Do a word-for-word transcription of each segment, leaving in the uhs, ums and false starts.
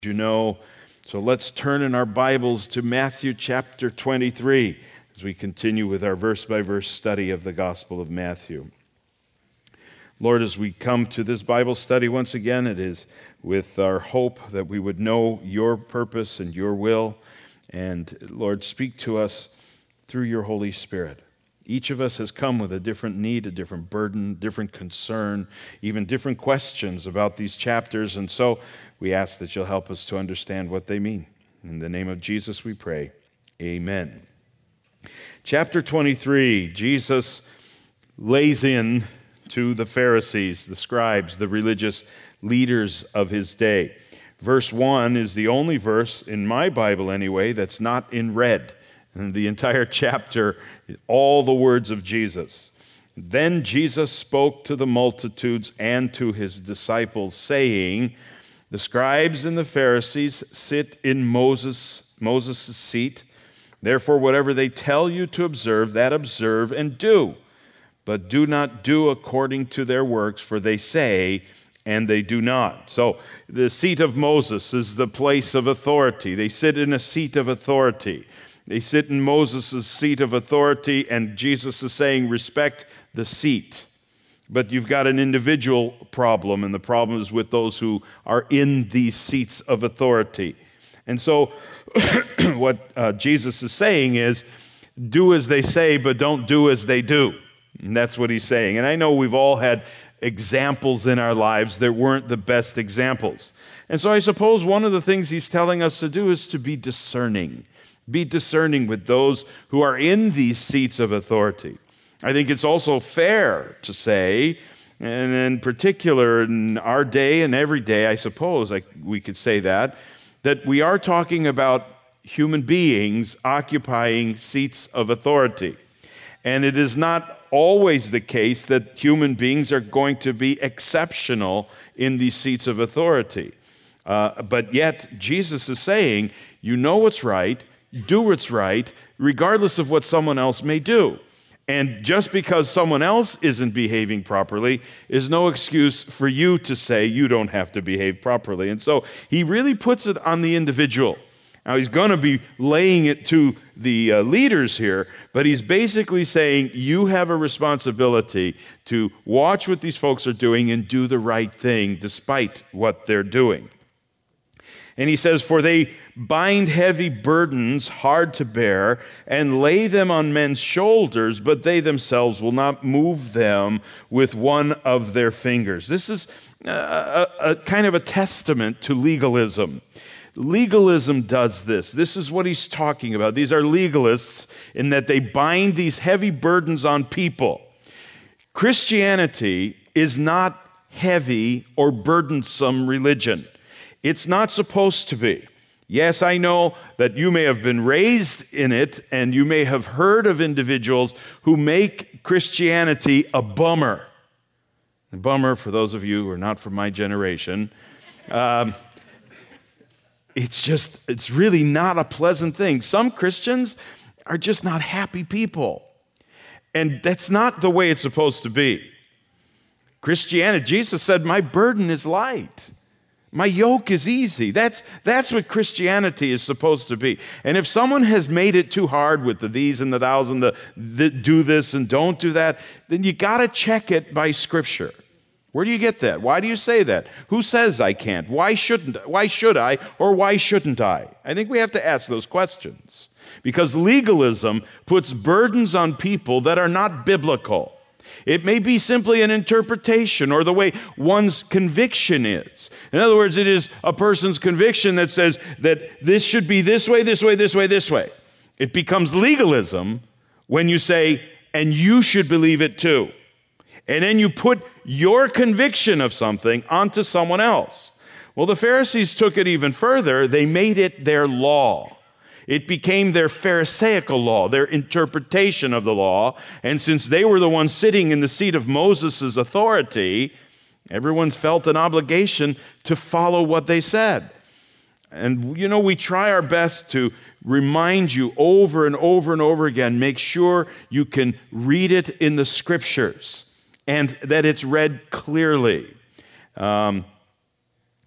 you know. So let's turn in our Bibles to Matthew chapter twenty-three as we continue with our verse-by-verse study of the Gospel of Matthew. Lord, as we come to this Bible study once again, it is with our hope that we would know your purpose and your will. And Lord, speak to us through your Holy Spirit. Each of us has come with a different need, a different burden, different concern, even different questions about these chapters. And so we ask that you'll help us to understand what they mean. In the name of Jesus we pray. Amen. Chapter twenty-three, Jesus lays in to the Pharisees, the scribes, the religious leaders of his day. Verse one is the only verse in my Bible anyway that's not in red. And the entire chapter, all the words of Jesus. Then Jesus spoke to the multitudes and to his disciples, saying, the scribes and the Pharisees sit in Moses, Moses' seat. Therefore, whatever they tell you to observe, that observe and do. But do not do according to their works, for they say, and they do not. So the seat of Moses is the place of authority. They sit in a seat of authority. They sit in Moses' seat of authority, and Jesus is saying, respect the seat. But you've got an individual problem, and the problem is with those who are in these seats of authority. And so what uh, Jesus is saying is, do as they say, but don't do as they do. And that's what he's saying. And I know we've all had examples in our lives that weren't the best examples. And so I suppose one of the things he's telling us to do is to be discerning. Be discerning with those who are in these seats of authority. I think it's also fair to say, and in particular in our day and every day, I suppose like we could say that, that we are talking about human beings occupying seats of authority. And it is not always the case that human beings are going to be exceptional in these seats of authority. Uh, but yet, Jesus is saying, you know what's right, do what's right, regardless of what someone else may do. And just because someone else isn't behaving properly is no excuse for you to say you don't have to behave properly. And so he really puts it on the individual. Now, he's going to be laying it to the uh, leaders here, but he's basically saying you have a responsibility to watch what these folks are doing and do the right thing despite what they're doing. And he says, for they bind heavy burdens hard to bear and lay them on men's shoulders, but they themselves will not move them with one of their fingers. This is a, a, a kind of a testament to legalism. Legalism does this. This is what he's talking about. These are legalists in that they bind these heavy burdens on people. Christianity is not heavy or burdensome religion. It's not supposed to be. Yes, I know that you may have been raised in it and you may have heard of individuals who make Christianity a bummer. A bummer, for those of you who are not from my generation, um, it's just, it's really not a pleasant thing. Some Christians are just not happy people. And that's not the way it's supposed to be. Christianity, Jesus said, my burden is light. My yoke is easy. That's, that's what Christianity is supposed to be. And if someone has made it too hard with the these and the thous and the, the do this and don't do that, then you got to check it by Scripture. Where do you get that? Why do you say that? Who says I can't? Why shouldn't? Why should I? Or why shouldn't I? I think we have to ask those questions. Because legalism puts burdens on people that are not biblical. It may be simply an interpretation or the way one's conviction is. In other words, it is a person's conviction that says that this should be this way, this way, this way, this way. It becomes legalism when you say, and you should believe it too. And then you put your conviction of something onto someone else. Well, the Pharisees took it even further. They made it their law. It became their Pharisaical law, their interpretation of the law. And since they were the ones sitting in the seat of Moses' authority, everyone's felt an obligation to follow what they said. And, you know, we try our best to remind you over and over and over again, make sure you can read it in the Scriptures and that it's read clearly. Um,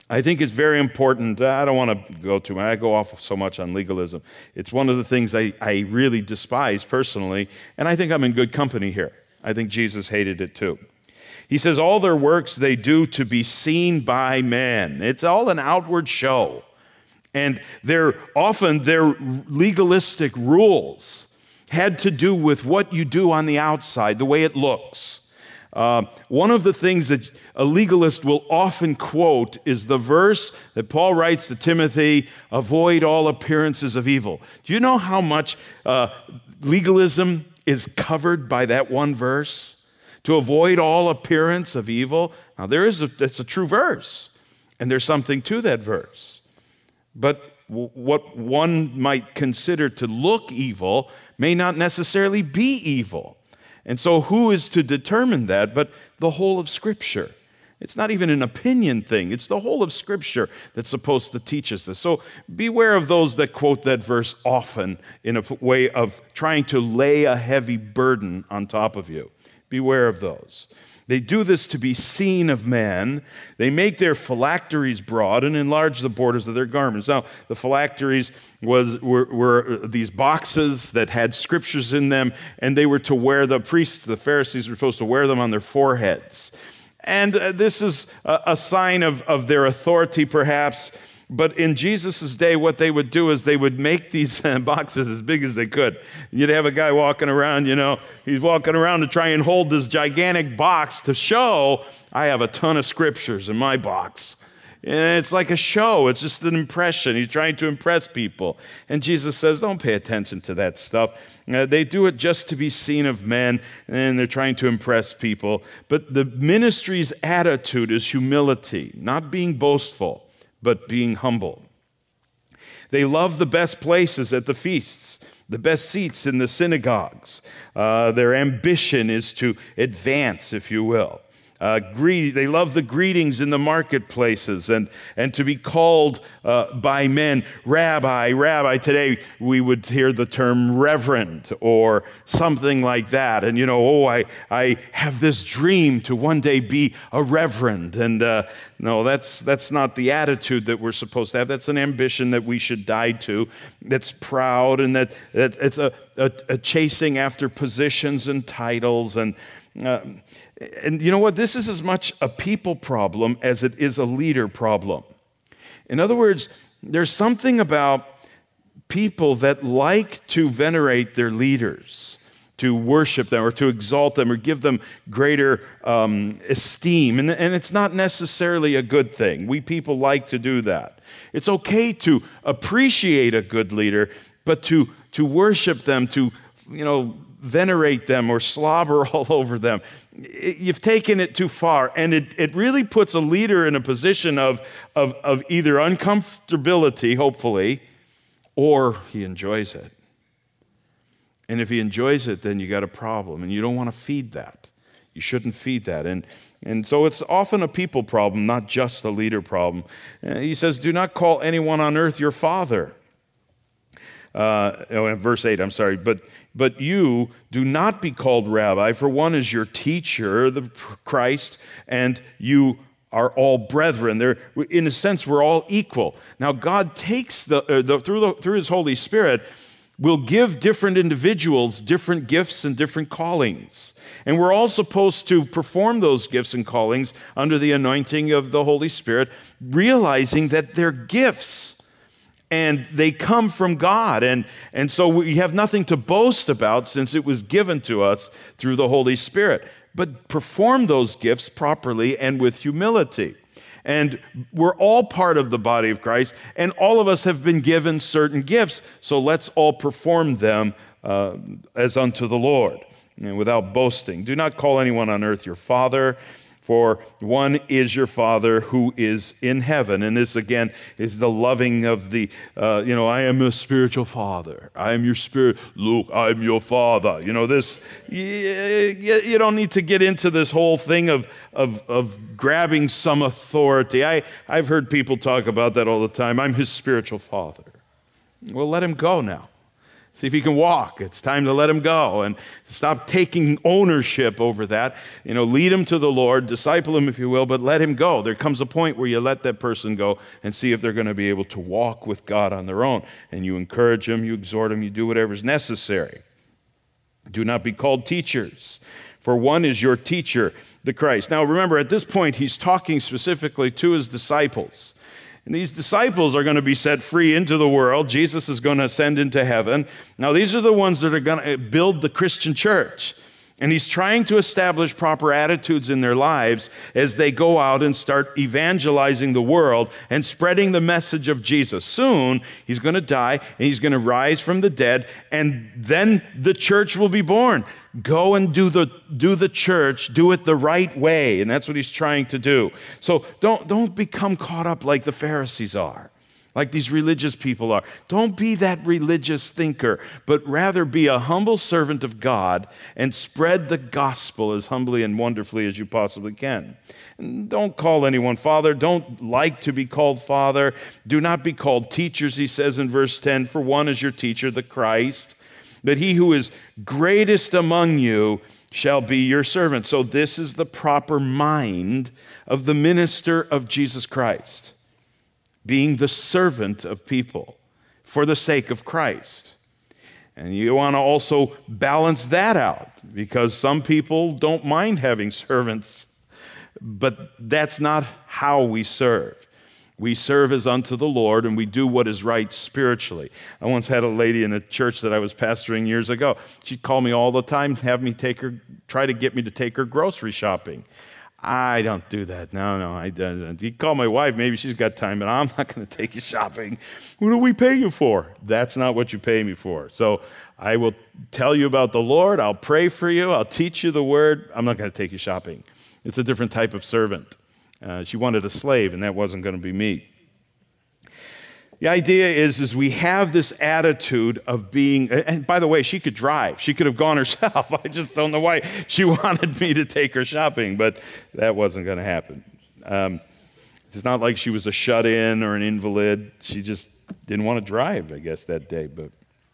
I think it's very important. I don't want to go too much. I go off so much on legalism. It's one of the things I, I really despise personally, and I think I'm in good company here. I think Jesus hated it too. He says, all their works they do to be seen by men. It's all an outward show. And they're often their legalistic rules had to do with what you do on the outside, the way it looks. Uh, one of the things that a legalist will often quote is the verse that Paul writes to Timothy, avoid all appearances of evil. Do you know how much uh, legalism is covered by that one verse? To avoid all appearance of evil. Now there is a, that's a true verse, and there's something to that verse. But w- what one might consider to look evil may not necessarily be evil. And so who is to determine that but the whole of Scripture? It's not even an opinion thing. It's the whole of Scripture that's supposed to teach us this. So beware of those that quote that verse often in a way of trying to lay a heavy burden on top of you. Beware of those. They do this to be seen of man. They make their phylacteries broad and enlarge the borders of their garments. Now, the phylacteries was, were, were these boxes that had scriptures in them, and they were to wear, the priests, the Pharisees were supposed to wear them on their foreheads. And uh, this is a, a sign of, of their authority, perhaps. But in Jesus' day, what they would do is they would make these uh, boxes as big as they could. You'd have a guy walking around, you know, he's walking around to try and hold this gigantic box to show, I have a ton of scriptures in my box. And it's like a show. It's just an impression. He's trying to impress people. And Jesus says, don't pay attention to that stuff. Uh, they do it just to be seen of men, and they're trying to impress people. But the ministry's attitude is humility, not being boastful, but being humble. They love the best places at the feasts, the best seats in the synagogues. Uh, their ambition is to advance, if you will. Uh, greet, they love the greetings in the marketplaces and, and to be called uh, by men, rabbi, rabbi. Today we would hear the term reverend or something like that. And, you know, oh, I, I have this dream to one day be a reverend. And uh, no, that's, that's not the attitude that we're supposed to have. That's an ambition that we should die to. That's proud, and that, that it's a, a, a chasing after positions and titles and uh, And you know what? This is as much a people problem as it is a leader problem. In other words, there's something about people that like to venerate their leaders, to worship them or to exalt them or give them greater um, esteem. And, and it's not necessarily a good thing. We people like to do that. It's okay to appreciate a good leader, but to, to worship them, to, you know, venerate them or slobber all over them, you've taken it too far. And it, it really puts a leader in a position of, of, of either uncomfortability, hopefully, or he enjoys it. And if he enjoys it, then you got a problem, and you don't want to feed that. You shouldn't feed that. And, and so it's often a people problem, not just a leader problem. Uh, he says, do not call anyone on earth your father. Uh, oh, in verse eight, I'm sorry, but but you do not be called rabbi, for one is your teacher, the Christ, and you are all brethren. They're, in a sense, we're all equal. Now, God takes the, uh, the through the, through His Holy Spirit, will give different individuals different gifts and different callings, and we're all supposed to perform those gifts and callings under the anointing of the Holy Spirit, realizing that they're gifts. And they come from God. And, and so we have nothing to boast about since it was given to us through the Holy Spirit. But perform those gifts properly and with humility. And we're all part of the body of Christ, and all of us have been given certain gifts. So let's all perform them uh, as unto the Lord, and without boasting. Do not call anyone on earth your father, for one is your Father who is in heaven. And this, again, is the loving of the, uh, you know, I am a spiritual father. I am your spirit. Look, I'm your father. You know, this, you, you don't need to get into this whole thing of, of, of grabbing some authority. I, I've heard people talk about that all the time. I'm his spiritual father. Well, let him go now. See if he can walk. It's time to let him go and stop taking ownership over that. You know, lead him to the Lord, disciple him if you will, but let him go. There comes a point where you let that person go and see if they're going to be able to walk with God on their own. And you encourage them, you exhort them, you do whatever's necessary. Do not be called teachers, for one is your teacher, the Christ. Now remember, at this point, he's talking specifically to his disciples. And these disciples are going to be set free into the world. Jesus is going to ascend into heaven. Now, these are the ones that are going to build the Christian church. And he's trying to establish proper attitudes in their lives as they go out and start evangelizing the world and spreading the message of Jesus. Soon, he's going to die, and he's going to rise from the dead, and then the church will be born. Go and do the do the church, do it the right way, and that's what he's trying to do. So don't don't become caught up like the Pharisees are, like these religious people are. Don't be that religious thinker, but rather be a humble servant of God and spread the gospel as humbly and wonderfully as you possibly can. And don't call anyone father. Don't like to be called father. Do not be called teachers, he says in verse ten, for one is your teacher, the Christ. But he who is greatest among you shall be your servant. So this is the proper mind of the minister of Jesus Christ, being the servant of people for the sake of Christ. And you want to also balance that out, because some people don't mind having servants, but that's not how we serve. We serve as unto the Lord, and we do what is right spiritually. I once had a lady in a church that I was pastoring years ago. She'd call me all the time, have me take her, try to get me to take her grocery shopping. I don't do that. No, no, I don't. You call my wife, maybe she's got time, but I'm not going to take you shopping. What do we pay you for? That's not what you pay me for. So I will tell you about the Lord. I'll pray for you. I'll teach you the word. I'm not going to take you shopping. It's a different type of servant. Uh, she wanted a slave, and that wasn't going to be me. The idea is, is we have this attitude of being, and by the way, she could drive. She could have gone herself. I just don't know why she wanted me to take her shopping, but that wasn't going to happen. Um, it's not like she was a shut-in or an invalid. She just didn't want to drive, I guess, that day. But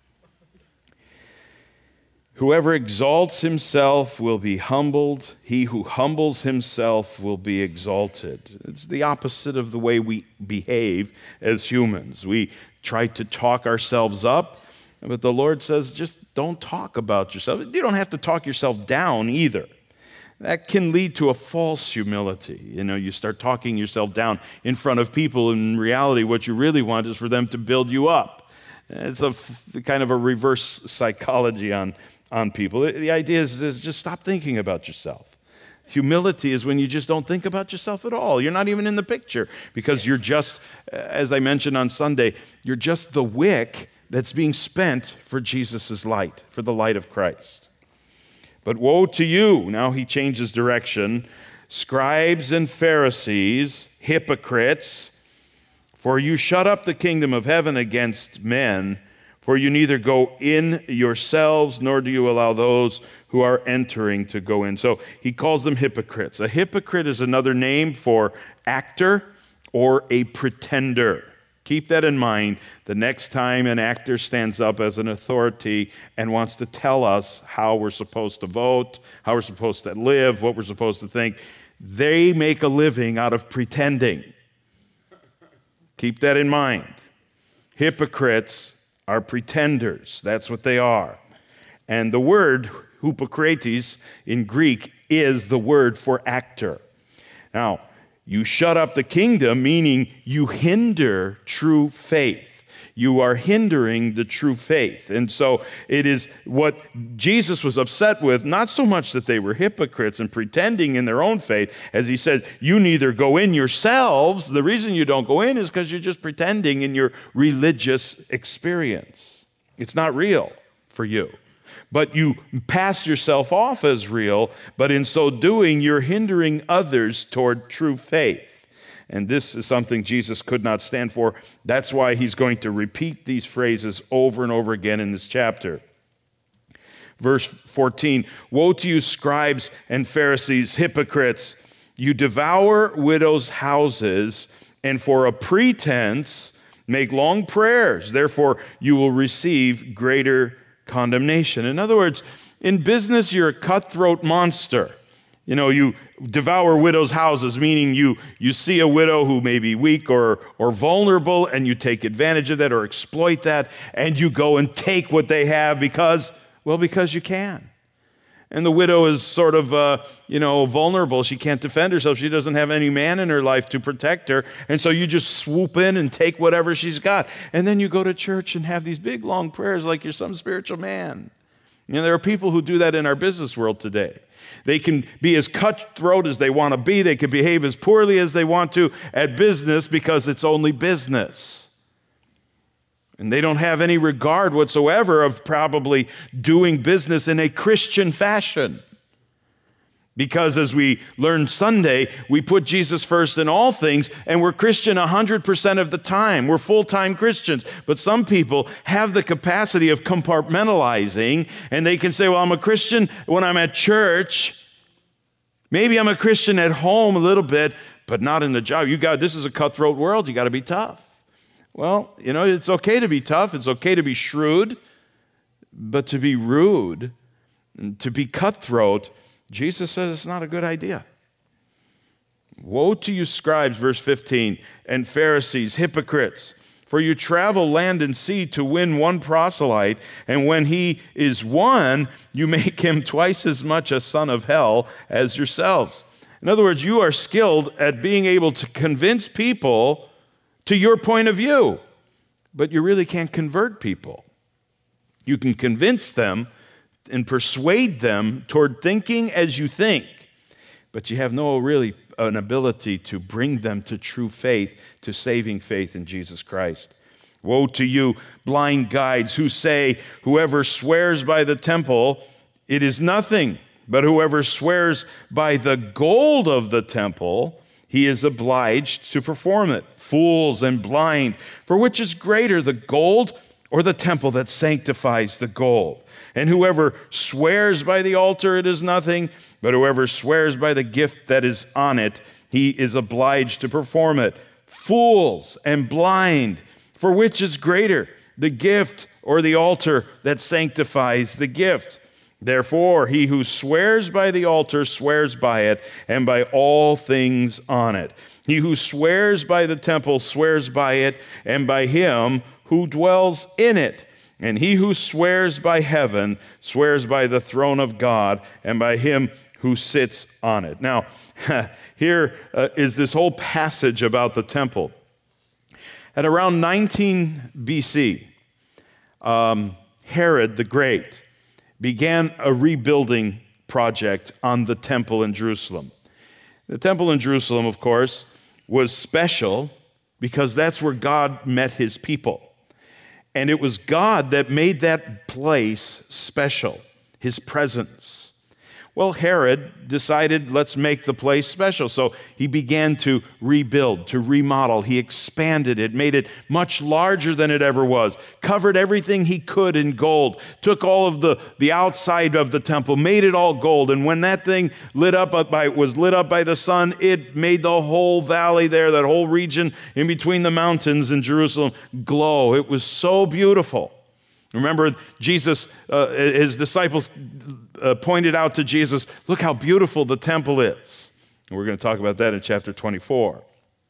whoever exalts himself will be humbled. He who humbles himself will be exalted. It's the opposite of the way we behave as humans. We try to talk ourselves up, but the Lord says, just don't talk about yourself. You don't have to talk yourself down either. That can lead to a false humility. You know, you start talking yourself down in front of people. In reality, what you really want is for them to build you up. It's a kind of a reverse psychology on on people. The idea is, is just stop thinking about yourself. Humility is when you just don't think about yourself at all. You're not even in the picture, because you're just, as I mentioned on Sunday, you're just the wick that's being spent for Jesus' light, for the light of Christ. But woe to you, now he changes direction, scribes and Pharisees, hypocrites, for you shut up the kingdom of heaven against men. For you neither go in yourselves, nor do you allow those who are entering to go in. So he calls them hypocrites. A hypocrite is another name for actor or a pretender. Keep that in mind the next time an actor stands up as an authority and wants to tell us how we're supposed to vote, how we're supposed to live, what we're supposed to think. They make a living out of pretending. Keep that in mind. Hypocrites are pretenders. That's what they are. And the word hypocrites in Greek is the word for actor. Now, you shut up the kingdom, meaning you hinder true faith. You are hindering the true faith. And so it is what Jesus was upset with, not so much that they were hypocrites and pretending in their own faith, as he said, you neither go in yourselves. The reason you don't go in is because you're just pretending in your religious experience. It's not real for you. But you pass yourself off as real, but in so doing, you're hindering others toward true faith. And this is something Jesus could not stand for. That's why he's going to repeat these phrases over and over again in this chapter. Verse fourteen, woe to you, scribes and Pharisees, hypocrites! You devour widows' houses, and for a pretense Make long prayers. Therefore, you will receive greater condemnation. In other words, in business, you're a cutthroat monster. You know, you devour widows' houses, meaning you, you see a widow who may be weak or, or vulnerable, and you take advantage of that or exploit that, and you go and take what they have because, well, because you can. And the widow is sort of, uh, you know, vulnerable. She can't defend herself. She doesn't have any man in her life to protect her. And so you just swoop in and take whatever she's got. And then you go to church and have these big, long prayers like you're some spiritual man. You know, there are people who do that in our business world today. They can be as cutthroat as they want to be. They can behave as poorly as they want to at business because it's only business. And they don't have any regard whatsoever of probably doing business in a Christian fashion. Because as we learned Sunday, we put Jesus first in all things, and we're Christian one hundred percent of the time. We're full-time Christians. But some people have the capacity of compartmentalizing, and they can say, well, I'm a Christian when I'm at church. Maybe I'm a Christian at home a little bit, but not in the job. You got this is a cutthroat world. You got to be tough. Well, you know, it's okay to be tough. It's okay to be shrewd, but to be rude and to be cutthroat, Jesus says it's not a good idea. Woe to you, scribes, verse fifteen, and Pharisees, hypocrites, for you travel land and sea to win one proselyte, and when he is won, you make him twice as much a son of hell as yourselves. In other words, you are skilled at being able to convince people to your point of view, but you really can't convert people. You can convince them and persuade them toward thinking as you think, but you have no really an ability to bring them to true faith, to saving faith in Jesus Christ. Woe to you, blind guides, who say, whoever swears by the temple, it is nothing, but whoever swears by the gold of the temple, he is obliged to perform it. Fools and blind, for which is greater, the gold or the temple that sanctifies the gold? And whoever swears by the altar, it is nothing, but whoever swears by the gift that is on it, he is obliged to perform it. Fools and blind, for which is greater, the gift or the altar that sanctifies the gift? Therefore, he who swears by the altar swears by it, and by all things on it. He who swears by the temple swears by it, and by him who dwells in it. And he who swears by heaven swears by the throne of God and by him who sits on it. Now, here uh, is this whole passage about the temple. At around nineteen B C, um, Herod the Great began a rebuilding project on the temple in Jerusalem. The temple in Jerusalem, of course, was special because that's where God met his people. And it was God that made that place special, his presence. Well, Herod decided, let's make the place special. So he began to rebuild, to remodel. He expanded it, made it much larger than it ever was, covered everything he could in gold, took all of the, the outside of the temple, made it all gold. And when that thing lit up by, was lit up by the sun, it made the whole valley there, that whole region in between the mountains in Jerusalem, glow. It was so beautiful. Remember, Jesus, uh, his disciples uh, pointed out to Jesus, look how beautiful the temple is. And we're going to talk about that in chapter twenty-four.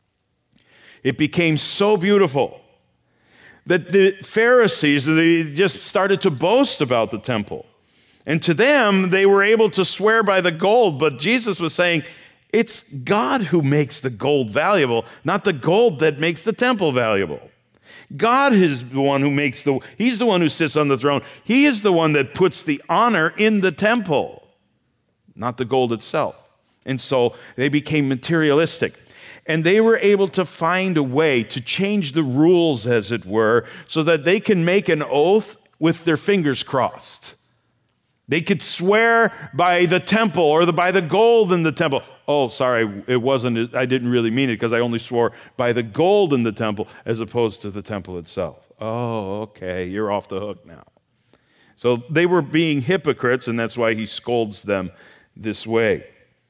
It became so beautiful that the Pharisees, they just started to boast about the temple. And to them, they were able to swear by the gold, but Jesus was saying, it's God who makes the gold valuable, not the gold that makes the temple valuable. God is the one who makes the, he's the one who sits on the throne. He is the one that puts the honor in the temple, not the gold itself. And so they became materialistic. And they were able to find a way to change the rules, as it were, so that they can make an oath with their fingers crossed. They could swear by the temple or the, by the gold in the temple. Oh, sorry, it wasn't, I didn't really mean it because I only swore by the gold in the temple as opposed to the temple itself. Oh, okay, you're off the hook now. So they were being hypocrites, and that's why he scolds them this way.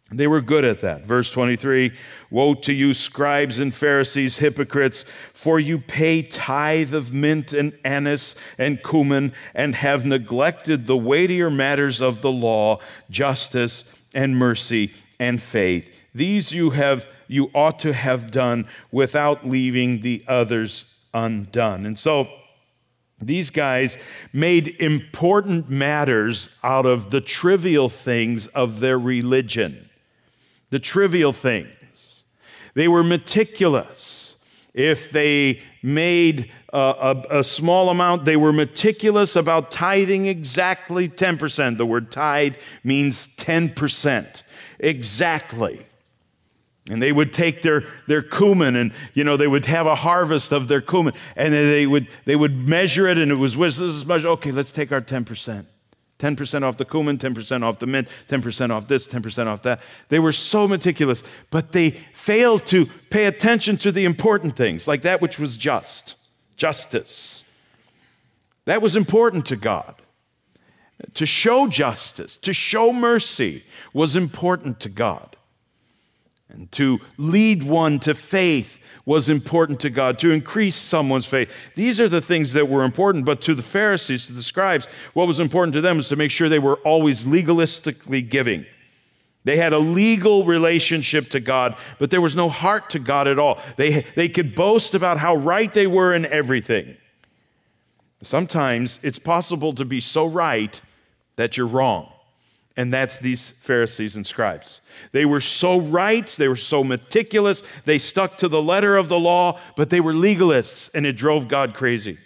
They were good at that. Verse twenty-three, woe to you, scribes and Pharisees, hypocrites, for you pay tithe of mint and anise and cumin, and have neglected the weightier matters of the law, justice and mercy and faith. These you have, you ought to have done without leaving the others undone. And so these guys made important matters out of the trivial things of their religion. The trivial things. They were meticulous. If they made a, a, a small amount, they were meticulous about tithing exactly ten percent. The word tithe means ten percent. Exactly. And they would take their, their cumin, and you know they would have a harvest of their cumin, and then they would they would measure it, and it was this is much. Okay, let's take our ten percent. ten percent off the cumin, ten percent off the mint, ten percent off this, ten percent off that. They were so meticulous, but they failed to pay attention to the important things, like that which was just, justice. That was important to God. To show justice, to show mercy was important to God. And to lead one to faith was important to God, to increase someone's faith. These are the things that were important, but to the Pharisees, to the scribes, what was important to them was to make sure they were always legalistically giving. They had a legal relationship to God, but there was no heart to God at all. They, they could boast about how right they were in everything. Sometimes it's possible to be so right that you're wrong. And that's these Pharisees and scribes. They were so right, they were so meticulous, they stuck to the letter of the law, but they were legalists, and it drove God crazy.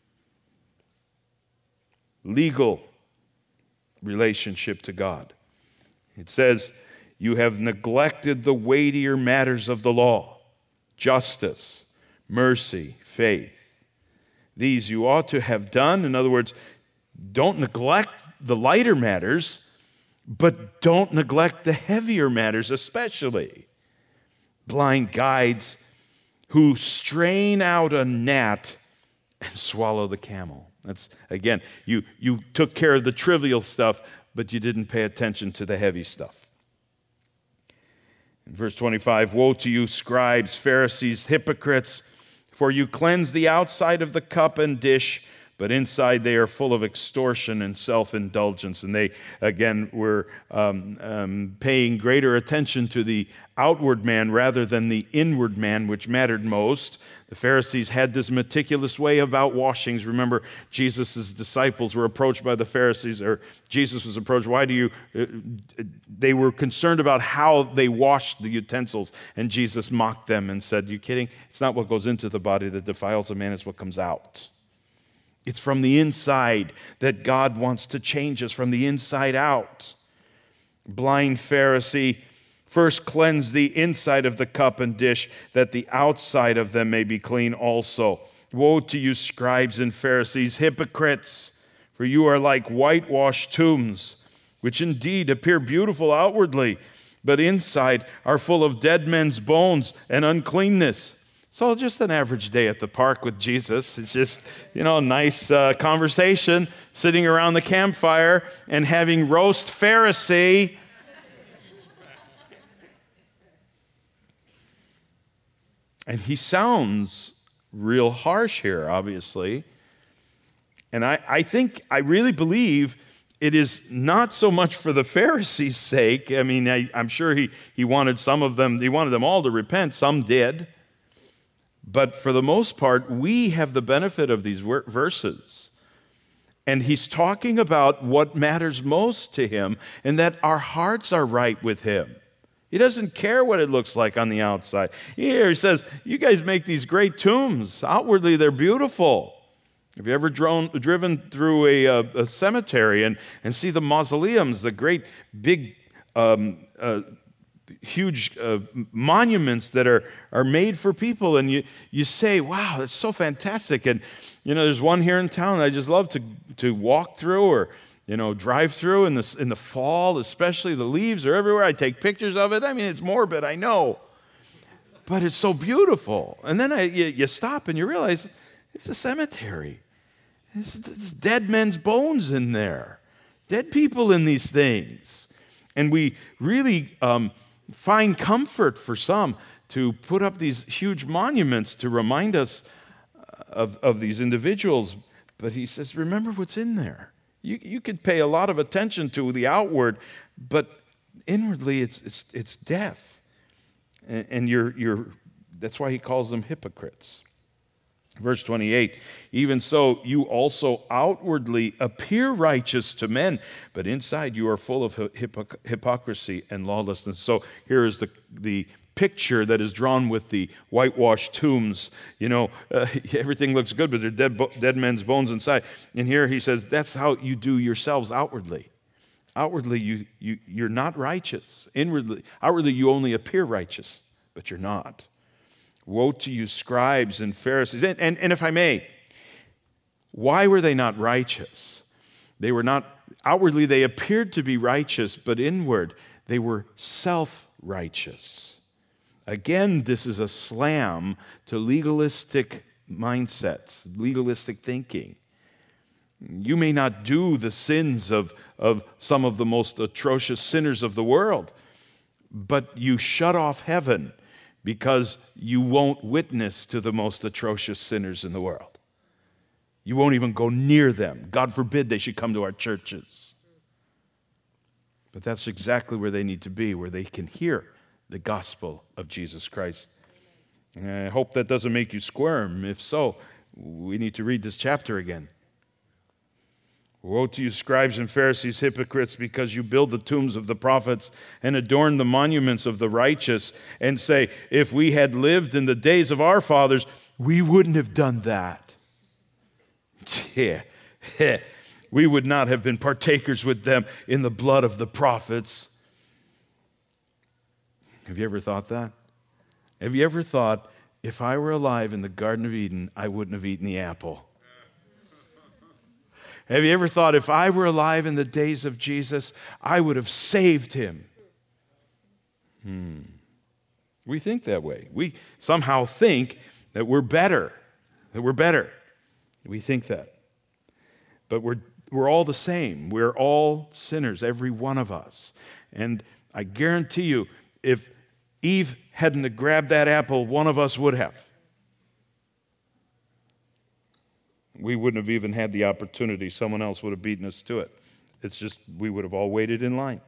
Legal relationship to God. It says, you have neglected the weightier matters of the law, justice, mercy, faith. These you ought to have done. In other words, don't neglect the lighter matters, but don't neglect the heavier matters, especially blind guides who strain out a gnat and swallow the camel. That's, again, you, you took care of the trivial stuff, but you didn't pay attention to the heavy stuff. In verse twenty-five, woe to you, scribes, Pharisees, hypocrites, for you cleanse the outside of the cup and dish, but inside they are full of extortion and self-indulgence. And they, again, were um, um, paying greater attention to the outward man rather than the inward man, which mattered most. The Pharisees had this meticulous way about washings. Remember, Jesus' disciples were approached by the Pharisees, or Jesus was approached. Why do you... Uh, they were concerned about how they washed the utensils. And Jesus mocked them and said, you kidding? It's not what goes into the body that defiles a man, it's what comes out. It's from the inside that God wants to change us, from the inside out. Blind Pharisee, first cleanse the inside of the cup and dish, that the outside of them may be clean also. Woe to you, scribes and Pharisees, hypocrites, for you are like whitewashed tombs, which indeed appear beautiful outwardly, but inside are full of dead men's bones and uncleanness. So just an average day at the park with Jesus. It's just, you know, a nice uh, conversation, sitting around the campfire and having roast Pharisee. And he sounds real harsh here, obviously. And I, I think, I really believe it is not so much for the Pharisees' sake. I mean, I, I'm sure he, he wanted some of them, he wanted them all to repent. Some did. But for the most part, we have the benefit of these verses. And he's talking about what matters most to him, and that our hearts are right with him. He doesn't care what it looks like on the outside. Here he says, you guys make these great tombs. Outwardly, they're beautiful. Have you ever drone, driven through a, a, a cemetery and, and see the mausoleums, the great big um, uh, huge uh, monuments that are, are made for people, and you, you say, wow, that's so fantastic. And, you know, there's one here in town I just love to, to walk through or, you know, drive through in the, in the fall, especially. The leaves are everywhere. I take pictures of it. I mean, it's morbid, I know. But it's so beautiful. And then I, you, you stop and you realize it's a cemetery. There's, there's dead men's bones in there. Dead people in these things. And we really um, find comfort for some to put up these huge monuments to remind us of, of these individuals. But he says, remember what's in there. You, you could pay a lot of attention to the outward, but inwardly it's, it's, it's death. And, and you're, you're, that's why he calls them hypocrites. Verse twenty-eight, even so, you also outwardly appear righteous to men, but inside you are full of hypoc- hypocrisy and lawlessness. So here is the, the picture that is drawn with the whitewashed tombs. You know, uh, everything looks good, but they're dead, bo- dead men's bones inside. And here he says, that's how you do yourselves outwardly. Outwardly, you, you, you're not righteous. Inwardly, outwardly, you only appear righteous, but you're not. Woe to you, scribes and Pharisees. And, and, and if I may, why were they not righteous? They were not, outwardly they appeared to be righteous, but inward they were self-righteous. Again, this is a slam to legalistic mindsets, legalistic thinking. You may not do the sins of, of some of the most atrocious sinners of the world, but you shut off heaven because you won't witness to the most atrocious sinners in the world. You won't even go near them. God forbid they should come to our churches. But that's exactly where they need to be, where they can hear the gospel of Jesus Christ. And I hope that doesn't make you squirm. If so, we need to read this chapter again. Woe to you, scribes and Pharisees, hypocrites, because you build the tombs of the prophets and adorn the monuments of the righteous and say, if we had lived in the days of our fathers, we wouldn't have done that. Yeah. We would not have been partakers with them in the blood of the prophets. Have you ever thought that? Have you ever thought, if I were alive in the Garden of Eden, I wouldn't have eaten the apple? Have you ever thought, if I were alive in the days of Jesus, I would have saved him? Hmm. We think that way. We somehow think that we're better, that we're better. We think that. But we're, we're all the same. We're all sinners, every one of us. And I guarantee you, if Eve hadn't have grabbed that apple, one of us would have. We wouldn't have even had the opportunity. Someone else would have beaten us to it. It's just, we would have all waited in line.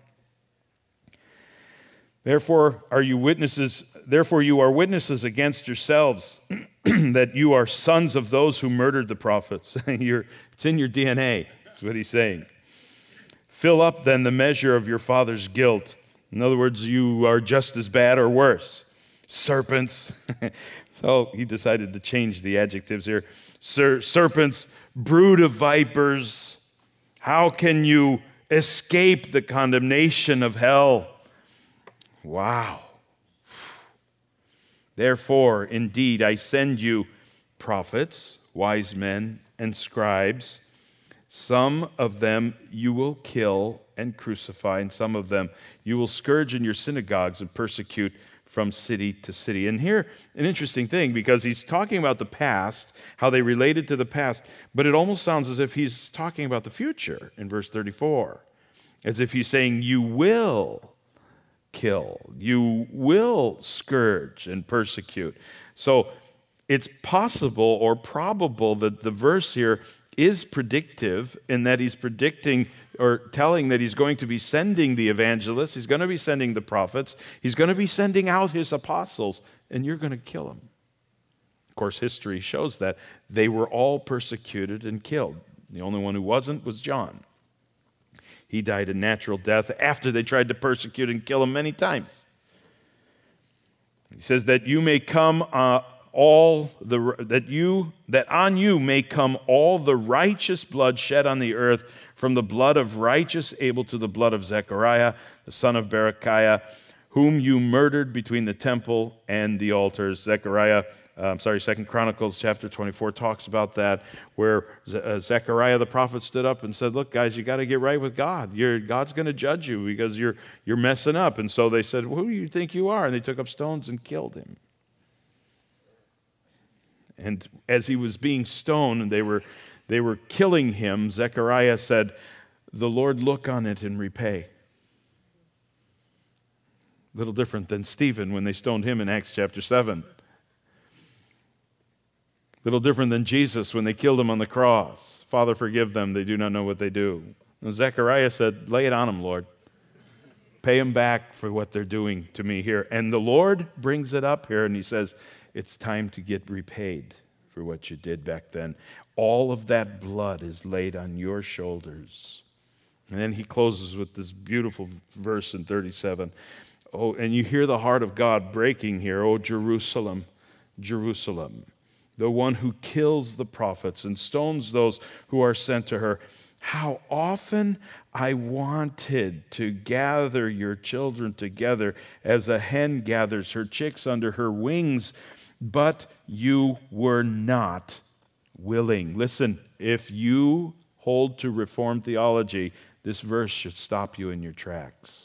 Therefore are you witnesses, therefore you are witnesses against yourselves that you are sons of those who murdered the prophets. You're, it's in your D N A, that's what he's saying. Fill up then the measure of your father's guilt. In other words, you are just as bad or worse. Serpents. So he decided to change the adjectives here. Ser- serpents, brood of vipers. How can you escape the condemnation of hell? Wow. Therefore, indeed, I send you prophets, wise men, and scribes. Some of them you will kill and crucify, and some of them you will scourge in your synagogues and persecute from city to city. And here, an interesting thing, because he's talking about the past, how they related to the past, but it almost sounds as if he's talking about the future in verse thirty-four, as if he's saying, you will kill, you will scourge and persecute. So it's possible or probable that the verse here is predictive in that he's predicting or telling that he's going to be sending the evangelists, he's going to be sending the prophets, he's going to be sending out his apostles, and you're going to kill them. Of course, history shows that they were all persecuted and killed. The only one who wasn't was John. He died a natural death after they tried to persecute and kill him many times. He says that you may come uh, all the that you that on you may come all the righteous blood shed on the earth, from the blood of righteous Abel to the blood of Zechariah, the son of Berechiah, whom you murdered between the temple and the altars. Zechariah, uh, I'm sorry, Second Chronicles chapter twenty-four talks about that, where Ze- uh, Zechariah the prophet stood up and said, "Look, guys, you got to get right with God. You're, God's going to judge you because you're you're messing up." And so they said, "Well, who do you think you are?" And they took up stones and killed him. And as he was being stoned, and they were they were killing him, Zechariah said, "The Lord look on it and repay." little different than Stephen when they stoned him in Acts chapter seven. Little different than Jesus when they killed him on the cross. Father, forgive them. They do not know what they do. And Zechariah said, lay it on them, Lord. Pay them back for what they're doing to me here. And the Lord brings it up here and he says, it's time to get repaid for what you did back then. All of that blood is laid on your shoulders. And then he closes with this beautiful verse in thirty-seven. Oh, and you hear the heart of God breaking here. Oh, Jerusalem, Jerusalem, the one who kills the prophets and stones those who are sent to her. How often I wanted to gather your children together as a hen gathers her chicks under her wings, but you were not willing. Listen, if you hold to Reformed theology, this verse should stop you in your tracks.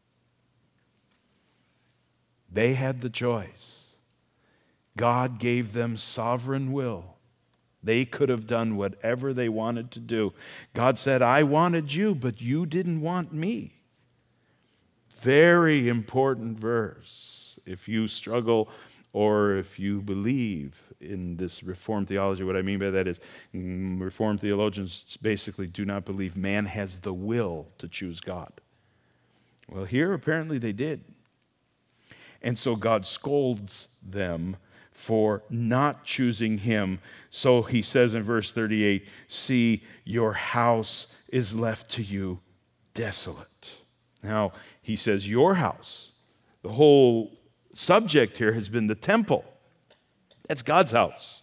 They had the choice. God gave them sovereign will. They could have done whatever they wanted to do. God said, I wanted you, but you didn't want me. Very important verse. If you struggle or if you believe in this Reformed theology, what I mean by that is mm, Reformed theologians basically do not believe man has the will to choose God. Well, here apparently they did. And so God scolds them for not choosing him. So he says in verse thirty-eight, see, your house is left to you desolate. Now, he says your house. The whole subject here has been the temple. That's God's house.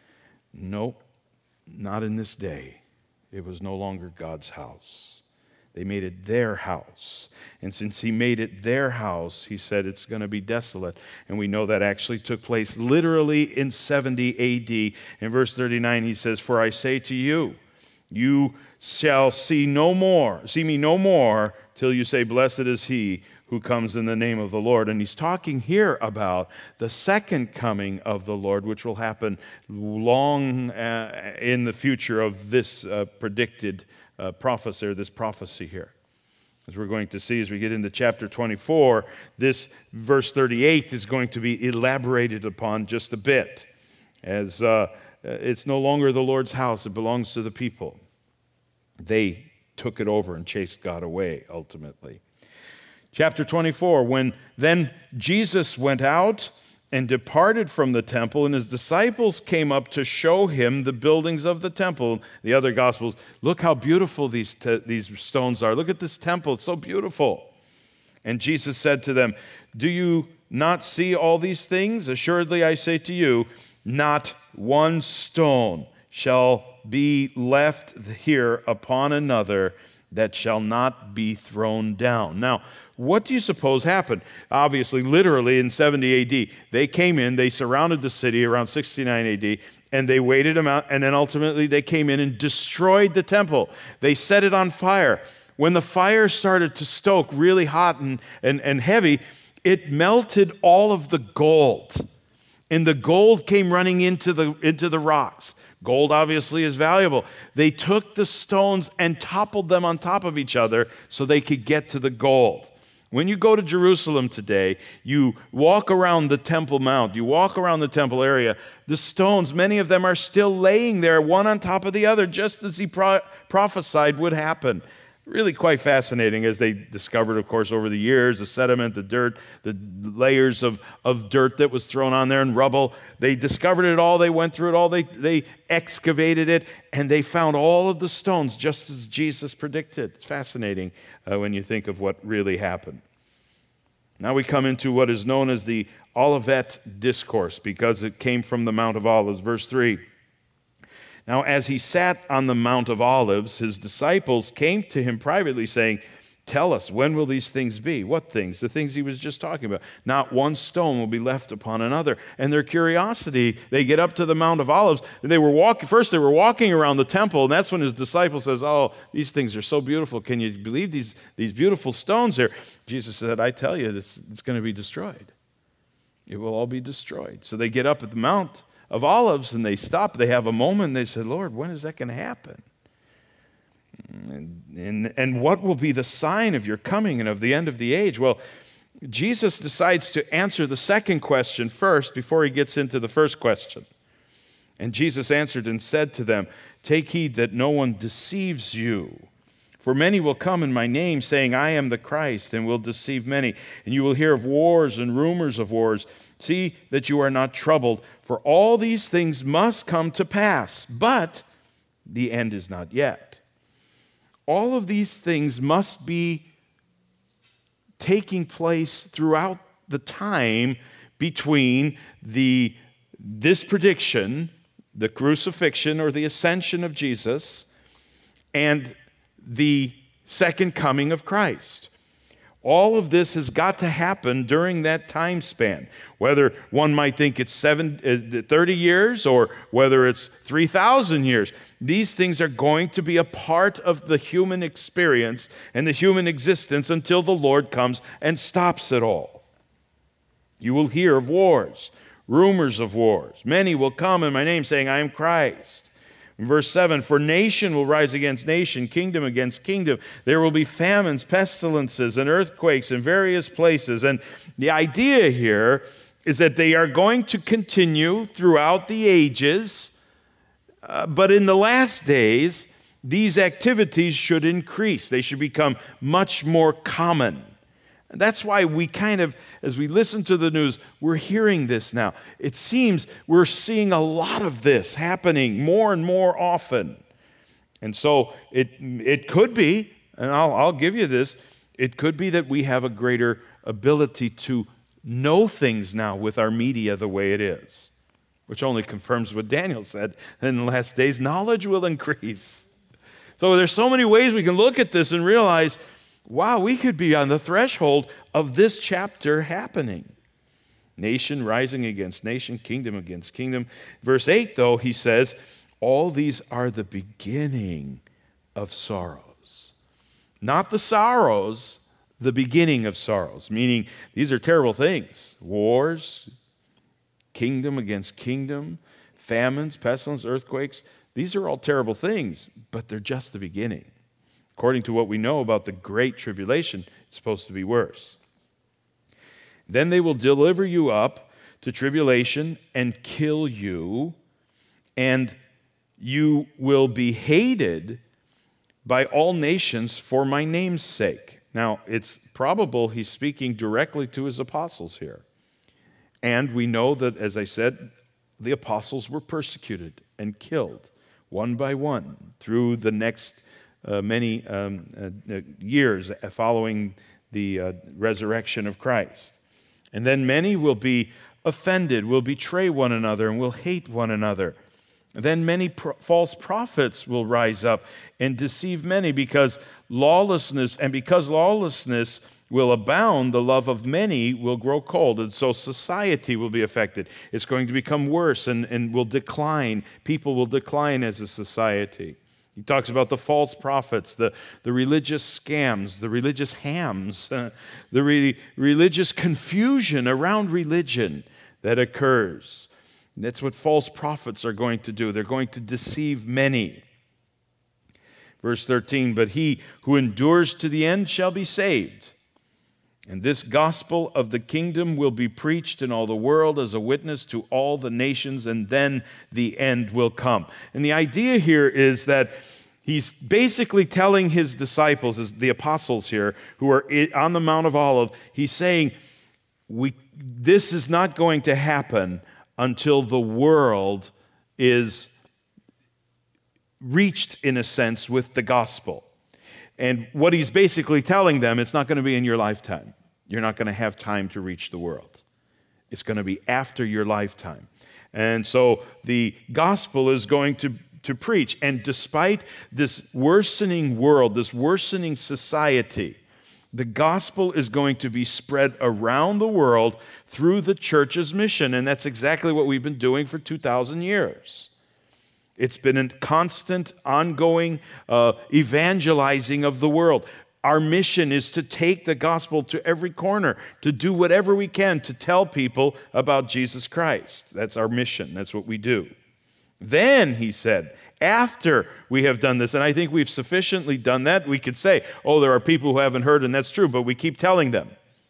No, not in this day. It was no longer God's house. They made it their house. And since he made it their house, he said it's going to be desolate. And we know that actually took place literally in seventy A D. In verse thirty-nine, he says, for I say to you, you shall see no more, see me no more, till you say, blessed is he who comes in the name of the Lord. And he's talking here about the second coming of the Lord, which will happen long uh, in the future of this uh, predicted Uh, prophecy, or this prophecy here. As we're going to see as we get into chapter twenty-four, this verse thirty-eight is going to be elaborated upon just a bit, as uh, it's no longer the Lord's house, it belongs to the people. They took it over and chased God away, ultimately. Chapter twenty-four, when then Jesus went out and departed from the temple, and his disciples came up to show him the buildings of the temple. The other Gospels, look how beautiful these, te- these stones are. Look at this temple, it's so beautiful. And Jesus said to them, do you not see all these things? Assuredly, I say to you, not one stone shall be left here upon another that shall not be thrown down. Now, what do you suppose happened? Obviously, literally in seventy A D, they came in, they surrounded the city around sixty-nine A D, and they waited them out, and then ultimately they came in and destroyed the temple. They set it on fire. When the fire started to stoke really hot and, and, and heavy, it melted all of the gold, and the gold came running into the, into the rocks. Gold obviously is valuable. They took the stones and toppled them on top of each other so they could get to the gold. When you go to Jerusalem today, you walk around the Temple Mount, you walk around the temple area, the stones, many of them are still laying there one on top of the other, just as he pro- prophesied would happen. Really quite fascinating, as they discovered, of course, over the years, the sediment, the dirt, the layers of, of dirt that was thrown on there and rubble. They discovered it all, they went through it all, they, they excavated it, and they found all of the stones just as Jesus predicted. It's fascinating uh, when you think of what really happened. Now we come into what is known as the Olivet Discourse, because it came from the Mount of Olives. Verse three. Now, as he sat on the Mount of Olives, his disciples came to him privately, saying, tell us, when will these things be? What things? The things he was just talking about. Not one stone will be left upon another. And their curiosity, they get up to the Mount of Olives, and they were walking, first they were walking around the temple, and that's when his disciple says, oh, these things are so beautiful. Can you believe these, these beautiful stones here? Jesus said, I tell you, this, it's going to be destroyed. It will all be destroyed. So they get up at the Mount of Olives, and they stop. They have a moment, and they said, Lord, when is that going to happen? And, and, and what will be the sign of your coming and of the end of the age? Well, Jesus decides to answer the second question first before he gets into the first question. And Jesus answered and said to them, "Take heed that no one deceives you. For many will come in my name, saying, 'I am the Christ,' and will deceive many. And you will hear of wars and rumors of wars. See that you are not troubled, for all these things must come to pass, but the end is not yet." All of these things must be taking place throughout the time between the this prediction, the crucifixion or the ascension of Jesus, and the second coming of Christ. All of this has got to happen during that time span, whether one might think it's seven, uh, thirty years or whether it's three thousand years. These things are going to be a part of the human experience and the human existence until the Lord comes and stops it all. You will hear of wars, rumors of wars. Many will come in my name saying, "I am Christ." In verse seven, "For nation will rise against nation, kingdom against kingdom. There will be famines, pestilences, and earthquakes in various places." And the idea here is that they are going to continue throughout the ages, uh, but in the last days, these activities should increase. They should become much more common. That's why we kind of, as we listen to the news, we're hearing this now. It seems we're seeing a lot of this happening more and more often. And so it it could be, and I'll, I'll give you this, it could be that we have a greater ability to know things now with our media the way it is, which only confirms what Daniel said, in the last days, knowledge will increase. So there's so many ways we can look at this and realize, wow, we could be on the threshold of this chapter happening. Nation rising against nation, kingdom against kingdom. Verse eight, though, he says, all these are the beginning of sorrows. Not the sorrows, the beginning of sorrows, meaning these are terrible things. Wars, kingdom against kingdom, famines, pestilence, earthquakes. These are all terrible things, but they're just the beginning. According to what we know about the great tribulation, it's supposed to be worse. Then they will deliver you up to tribulation and kill you, and you will be hated by all nations for my name's sake. Now, it's probable he's speaking directly to his apostles here. And we know that, as I said, the apostles were persecuted and killed one by one through the next Uh, many um, uh, years following the uh, resurrection of Christ. And then many will be offended, will betray one another, and will hate one another. Then many pro- false prophets will rise up and deceive many, because lawlessness, and because lawlessness will abound, the love of many will grow cold. And so society will be affected. It's going to become worse and, and will decline. People will decline as a society. He talks about the false prophets, the, the religious scams, the religious hams, uh, the re- religious confusion around religion that occurs. And that's what false prophets are going to do. They're going to deceive many. Verse thirteen, but he who endures to the end shall be saved. And this gospel of the kingdom will be preached in all the world as a witness to all the nations, and then the end will come. And the idea here is that he's basically telling his disciples, the apostles here, who are on the Mount of Olives, he's saying, we, this is not going to happen until the world is reached, in a sense, with the gospel. And what he's basically telling them, it's not going to be in your lifetime. You're not going to have time to reach the world. It's going to be after your lifetime. And so the gospel is going to, to preach. And despite this worsening world, this worsening society, the gospel is going to be spread around the world through the church's mission. And that's exactly what we've been doing for two thousand years. It's been a constant, ongoing uh, evangelizing of the world. Our mission is to take the gospel to every corner, to do whatever we can to tell people about Jesus Christ. That's our mission. That's what we do. Then, he said, after we have done this, and I think we've sufficiently done that, we could say, oh, there are people who haven't heard, and that's true, but we keep telling them.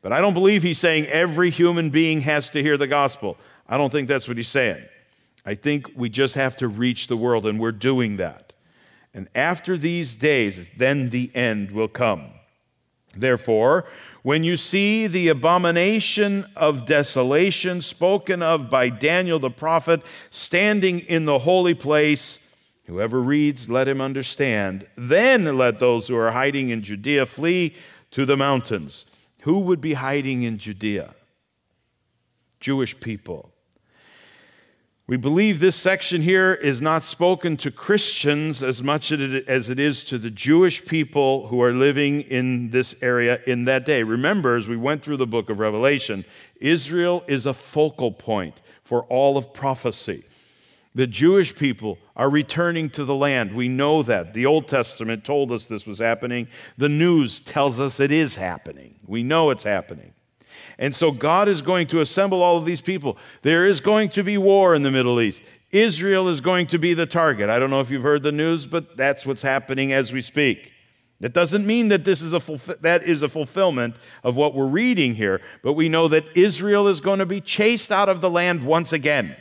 But I don't believe he's saying every human being has to hear the gospel. I don't think that's what he's saying. I think we just have to reach the world, and we're doing that. And after these days, then the end will come. Therefore, when you see the abomination of desolation spoken of by Daniel the prophet standing in the holy place, whoever reads, let him understand. Then let those who are hiding in Judea flee to the mountains. Who would be hiding in Judea? Jewish people. We believe this section here is not spoken to Christians as much as it is to the Jewish people who are living in this area in that day. Remember, as we went through the book of Revelation, Israel is a focal point for all of prophecy. The Jewish people are returning to the land. We know that. The Old Testament told us this was happening. The news tells us it is happening. We know it's happening. And so God is going to assemble all of these people. There is going to be war in the Middle East. Israel is going to be the target. I don't know if you've heard the news, but that's what's happening as we speak. That doesn't mean that this is a fulf- that is a fulfillment of what we're reading here, but we know that Israel is going to be chased out of the land once again.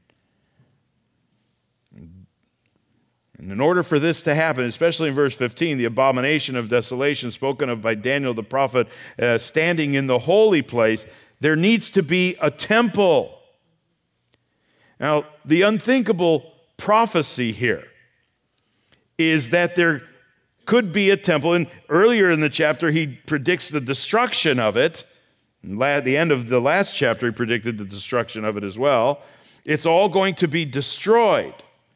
And in order for this to happen, especially in verse fifteen, the abomination of desolation spoken of by Daniel the prophet uh, standing in the holy place, there needs to be a temple. Now, the unthinkable prophecy here is that there could be a temple. And earlier in the chapter, he predicts the destruction of it. At the end of the last chapter, he predicted the destruction of it as well. It's all going to be destroyed.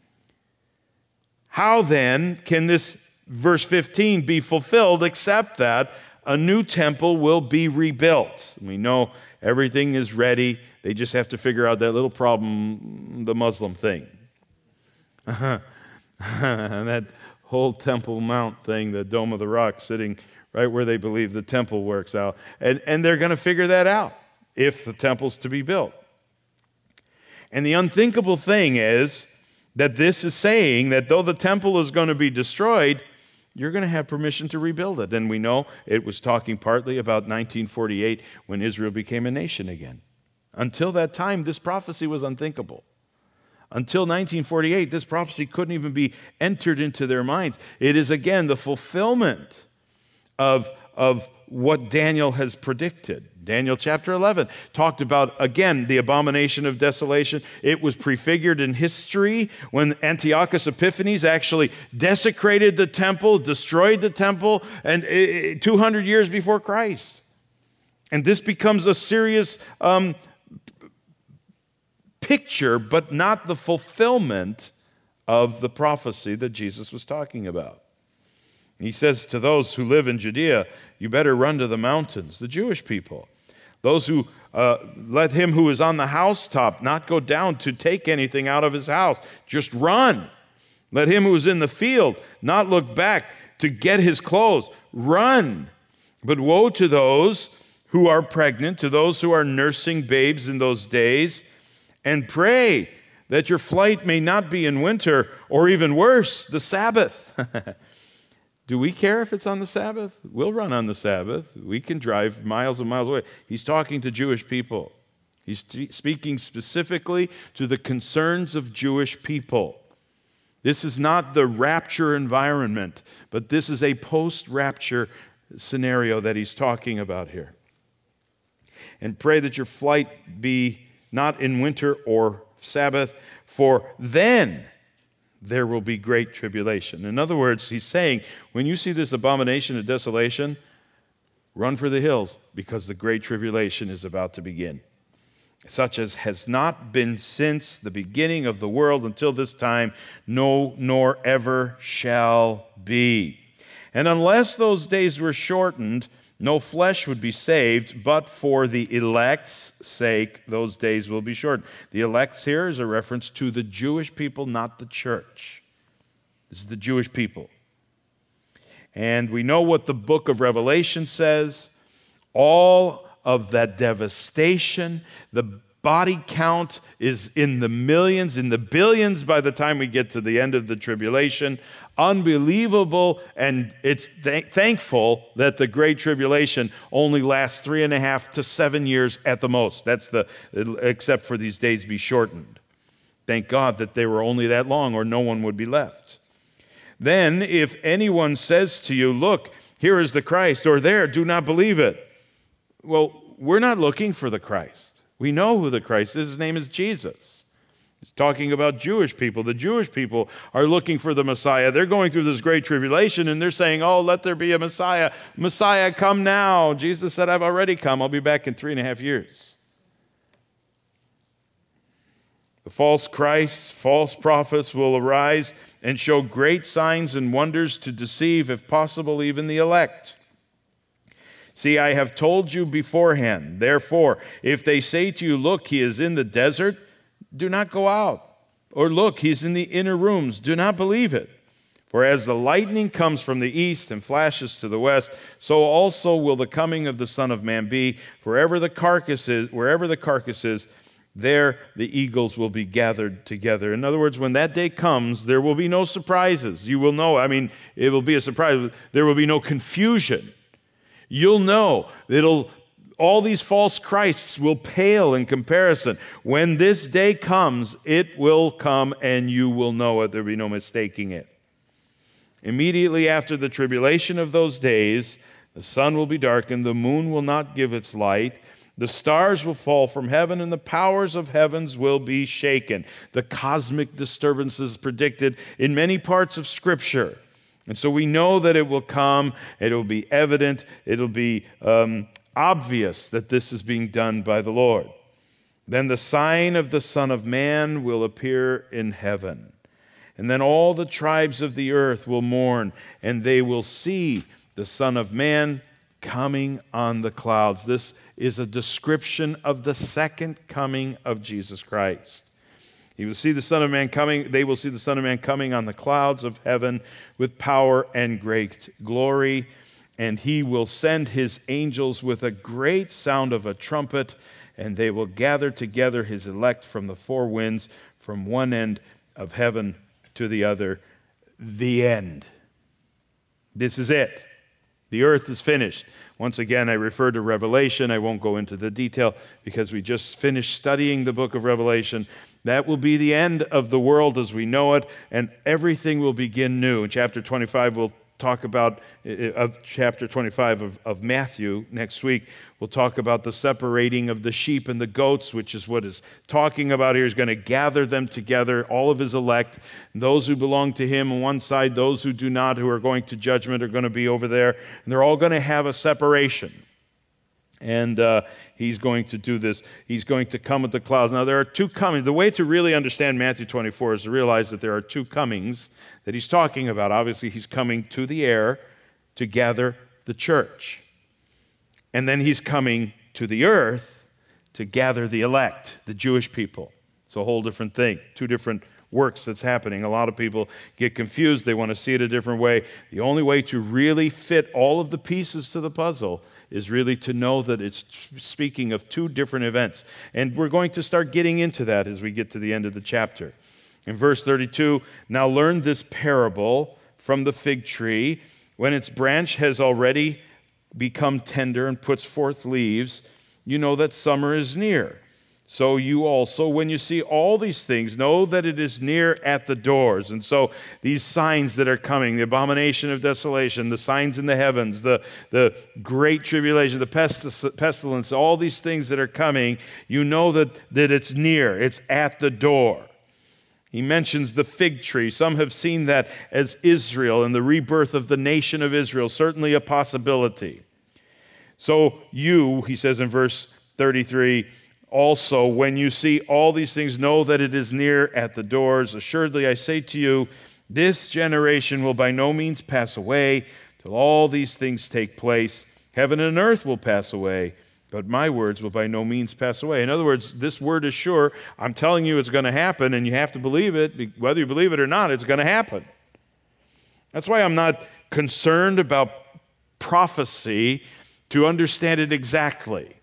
How then can this verse fifteen be fulfilled except that a new temple will be rebuilt? We know everything is ready. They just have to figure out that little problem, the Muslim thing. And that whole Temple Mount thing, the Dome of the Rock, sitting right where they believe the temple works out. And, and they're going to figure that out if the temple's to be built. And the unthinkable thing is that this is saying that though the temple is going to be destroyed, you're going to have permission to rebuild it. And we know it was talking partly about nineteen forty-eight when Israel became a nation again. Until that time, this prophecy was unthinkable. Until nineteen forty-eight, this prophecy couldn't even be entered into their minds. It is, again, the fulfillment of, of what Daniel has predicted. Daniel chapter eleven talked about, again, the abomination of desolation. It was prefigured in history when Antiochus Epiphanes actually desecrated the temple, destroyed the temple, and two hundred years before Christ. And this becomes a serious um, picture, but not the fulfillment of the prophecy that Jesus was talking about. He says to those who live in Judea, you better run to the mountains, the Jewish people. Those who uh, let him who is on the housetop not go down to take anything out of his house. Just run. Let him who is in the field not look back to get his clothes. Run. But woe to those who are pregnant, to those who are nursing babes in those days, and pray that your flight may not be in winter, or even worse, the Sabbath. Do we care if it's on the Sabbath? We'll run on the Sabbath. We can drive miles and miles away. He's talking to Jewish people. He's t- speaking specifically to the concerns of Jewish people. This is not the rapture environment, but this is a post-rapture scenario that he's talking about here. And pray that your flight be not in winter or Sabbath, for then there will be great tribulation. In other words, he's saying, when you see this abomination of desolation, run for the hills, because the great tribulation is about to begin, such as has not been since the beginning of the world until this time, no, nor ever shall be. And unless those days were shortened, no flesh would be saved, but for the elect's sake, those days will be shortened. The elect's here is a reference to the Jewish people, not the church. This is the Jewish people. And we know what the book of Revelation says. All of that devastation, the body count is in the millions, in the billions by the time we get to the end of the tribulation. Unbelievable, and it's th- thankful that the Great Tribulation only lasts three and a half to seven years at the most. That's the, except for these days be shortened. Thank God that they were only that long, or no one would be left. Then, if anyone says to you, look, here is the Christ, or there, do not believe it. Well, we're not looking for the Christ. We know who the Christ is. His name is Jesus. He's talking about Jewish people. The Jewish people are looking for the Messiah. They're going through this great tribulation, and they're saying, oh, let there be a Messiah. Messiah, come now. Jesus said, I've already come. I'll be back in three and a half years. The false Christs, false prophets will arise and show great signs and wonders to deceive, if possible, even the elect. See, I have told you beforehand. Therefore, if they say to you, look, he is in the desert, do not go out. Or look, he's in the inner rooms. Do not believe it. For as the lightning comes from the east and flashes to the west, so also will the coming of the Son of Man be. Wherever the carcass is, wherever the carcass is, there the eagles will be gathered together. In other words, when that day comes, there will be no surprises. You will know. I mean, it will be a surprise. There will be no confusion. You'll know. It'll all these false Christs will pale in comparison. When this day comes, it will come and you will know it. There will be no mistaking it. Immediately after the tribulation of those days, the sun will be darkened, the moon will not give its light, the stars will fall from heaven, and the powers of heavens will be shaken. The cosmic disturbances predicted in many parts of Scripture. And so we know that it will come, it will be evident, it will be um, obvious that this is being done by the Lord. Then the sign of the Son of Man will appear in heaven. And then all the tribes of the earth will mourn, and they will see the Son of Man coming on the clouds. This is a description of the second coming of Jesus Christ. He will see the Son of Man coming, they will see the Son of Man coming on the clouds of heaven with power and great glory. And he will send his angels with a great sound of a trumpet, and they will gather together his elect from the four winds, from one end of heaven to the other. The end. This is it. The earth is finished. Once again, I refer to Revelation. I won't go into the detail because we just finished studying the book of Revelation. That will be the end of the world as we know it, and everything will begin new. In chapter twenty-five, we'll talk about, of chapter twenty-five of, of Matthew next week, we'll talk about the separating of the sheep and the goats, which is what is talking about here. He's going to gather them together, all of his elect, those who belong to him on one side, those who do not, who are going to judgment, are going to be over there, and they're all going to have a separation. And uh, he's going to do this. He's going to come with the clouds. Now, there are two comings. The way to really understand Matthew twenty-four is to realize that there are two comings that he's talking about. Obviously, he's coming to the air to gather the church. And then he's coming to the earth to gather the elect, the Jewish people. It's a whole different thing, two different works that's happening. A lot of people get confused. They want to see it a different way. The only way to really fit all of the pieces to the puzzle is really to know that it's speaking of two different events. And we're going to start getting into that as we get to the end of the chapter. In verse thirty-two, now learn this parable from the fig tree. When its branch has already become tender and puts forth leaves, you know that summer is near. So you also, when you see all these things, know that it is near at the doors. And so these signs that are coming, the abomination of desolation, the signs in the heavens, the, the great tribulation, the pestilence, all these things that are coming, you know that, that it's near, it's at the door. He mentions the fig tree. Some have seen that as Israel and the rebirth of the nation of Israel, certainly a possibility. So you, he says in verse thirty-three, also, when you see all these things, know that it is near at the doors. Assuredly, I say to you, this generation will by no means pass away till all these things take place. Heaven and earth will pass away, but my words will by no means pass away. In other words, this word is sure. I'm telling you it's going to happen, and you have to believe it. Whether you believe it or not, it's going to happen. That's why I'm not concerned about prophecy to understand it exactly.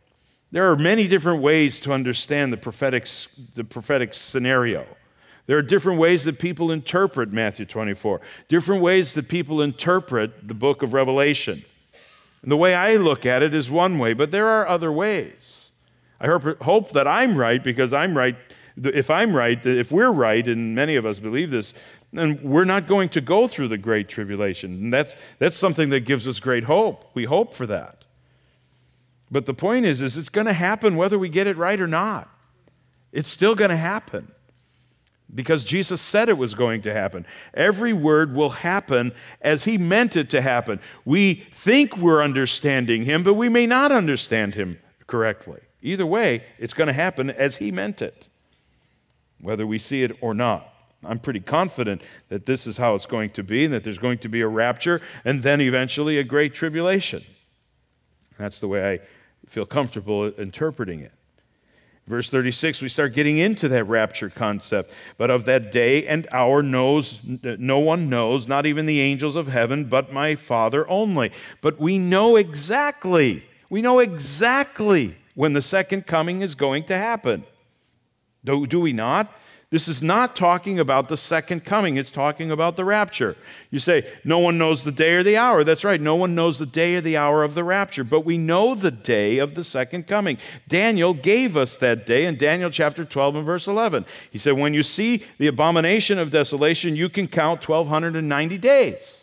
There are many different ways to understand the prophetic, the prophetic scenario. There are different ways that people interpret Matthew twenty-four, different ways that people interpret the book of Revelation. And the way I look at it is one way, but there are other ways. I hope, hope that I'm right, because I'm right. If I'm right, if we're right, and many of us believe this, then we're not going to go through the Great Tribulation. And that's, that's something that gives us great hope. We hope for that. But the point is, is it's going to happen whether we get it right or not. It's still going to happen because Jesus said it was going to happen. Every word will happen as he meant it to happen. We think we're understanding him, but we may not understand him correctly. Either way, it's going to happen as he meant it, whether we see it or not. I'm pretty confident that this is how it's going to be, and that there's going to be a rapture and then eventually a great tribulation. That's the way I feel comfortable interpreting it. Verse thirty-six, we start getting into that rapture concept. But of that day and hour knows no one knows, not even the angels of heaven, but my Father only. But we know exactly, we know exactly when the second coming is going to happen. Do, do we not? This is not talking about the second coming. It's talking about the rapture. You say, no one knows the day or the hour. That's right. No one knows the day or the hour of the rapture. But we know the day of the second coming. Daniel gave us that day in Daniel chapter twelve and verse eleven. He said, when you see the abomination of desolation, you can count twelve ninety days.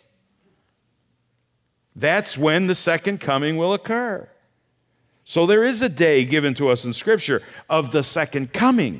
That's when the second coming will occur. So there is a day given to us in Scripture of the second coming,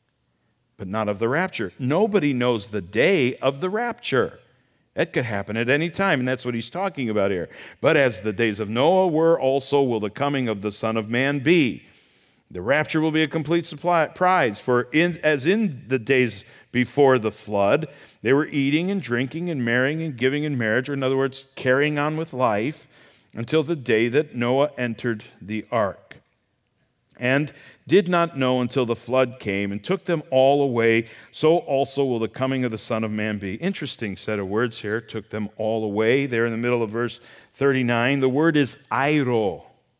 but not of the rapture. Nobody knows the day of the rapture. That could happen at any time, and that's what he's talking about here. But as the days of Noah were, also will the coming of the Son of Man be. The rapture will be a complete surprise, for in, as in the days before the flood, they were eating and drinking and marrying and giving in marriage, or in other words, carrying on with life, until the day that Noah entered the ark, and did not know until the flood came and took them all away. So also will the coming of the Son of Man be. Interesting set of words here. Took them all away. There in the middle of verse thirty-nine, the word is airo,